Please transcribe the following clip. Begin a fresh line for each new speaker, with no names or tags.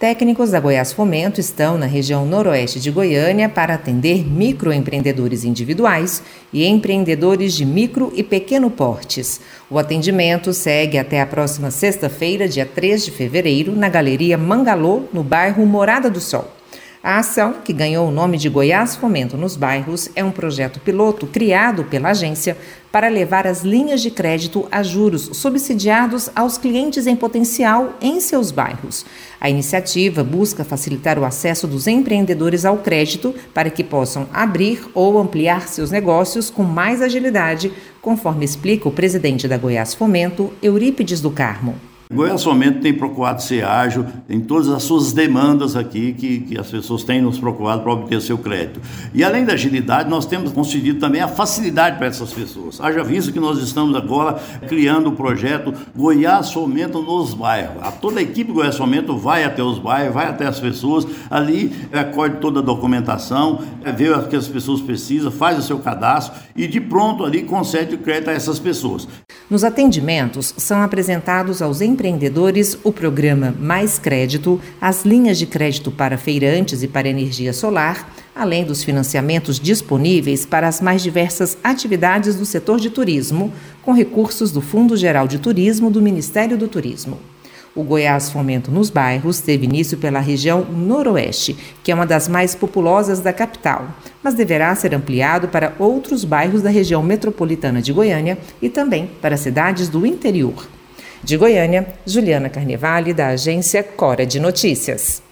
técnicos da Goiás Fomento estão na região noroeste de Goiânia para atender microempreendedores individuais e empreendedores de micro e pequeno portes. O atendimento segue até a próxima sexta-feira, dia 3 de fevereiro, na Galeria Mangalô, no bairro Morada do Sol. A ação, que ganhou o nome de Goiás Fomento nos Bairros, é um projeto piloto criado pela agência para levar as linhas de crédito a juros subsidiados aos clientes em potencial em seus bairros. A iniciativa busca facilitar o acesso dos empreendedores ao crédito para que possam abrir ou ampliar seus negócios com mais agilidade, conforme explica o presidente da Goiás Fomento, Eurípides do Carmo.
Goiás Fomento tem procurado ser ágil em todas as suas demandas aqui que as pessoas têm nos procurado para obter seu crédito. E além da agilidade, nós temos concedido também a facilidade para essas pessoas. Haja visto que nós estamos agora criando o projeto Goiás Fomento nos bairros. Toda a equipe Goiás Fomento vai até os bairros, vai até as pessoas, ali acolhe toda a documentação, vê o que as pessoas precisam, faz o seu cadastro e de pronto ali concede o crédito a essas pessoas.
Nos atendimentos, são apresentados aos empreendedores o programa Mais Crédito, as linhas de crédito para feirantes e para energia solar, além dos financiamentos disponíveis para as mais diversas atividades do setor de turismo, com recursos do Fundo Geral de Turismo do Ministério do Turismo. O Goiás Fomento nos Bairros teve início pela região noroeste, que é uma das mais populosas da capital, mas deverá ser ampliado para outros bairros da região metropolitana de Goiânia e também para cidades do interior. De Goiânia, Juliana Carnevale, da agência Cora de Notícias.